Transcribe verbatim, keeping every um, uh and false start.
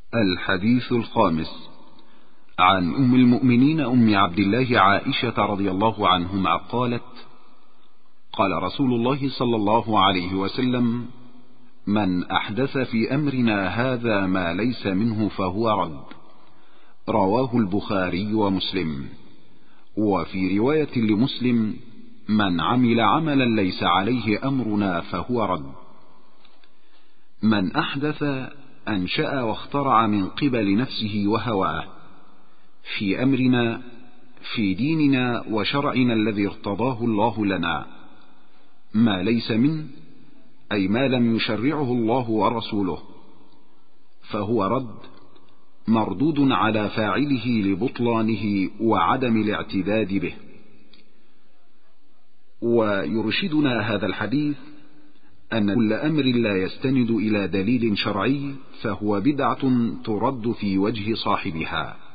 الحديث الخامس عن أم المؤمنين أم عبد الله عائشة رضي الله عنهما قالت: قال رسول الله صلى الله عليه وسلم: من أحدث في أمرنا هذا ما ليس منه فهو رد. رواه البخاري ومسلم. وفي رواية لمسلم: من عمل عملا ليس عليه أمرنا فهو رد. من أحدث أنشأ واخترع من قبل نفسه وهواه في أمرنا، في ديننا وشرعنا الذي ارتضاه الله لنا، ما ليس منه، أي ما لم يشرعه الله ورسوله، فهو رد، مردود على فاعله لبطلانه وعدم الاعتداد به. ويرشدنا هذا الحديث أن كل أمر لا يستند إلى دليل شرعي فهو بدعة ترد في وجه صاحبها.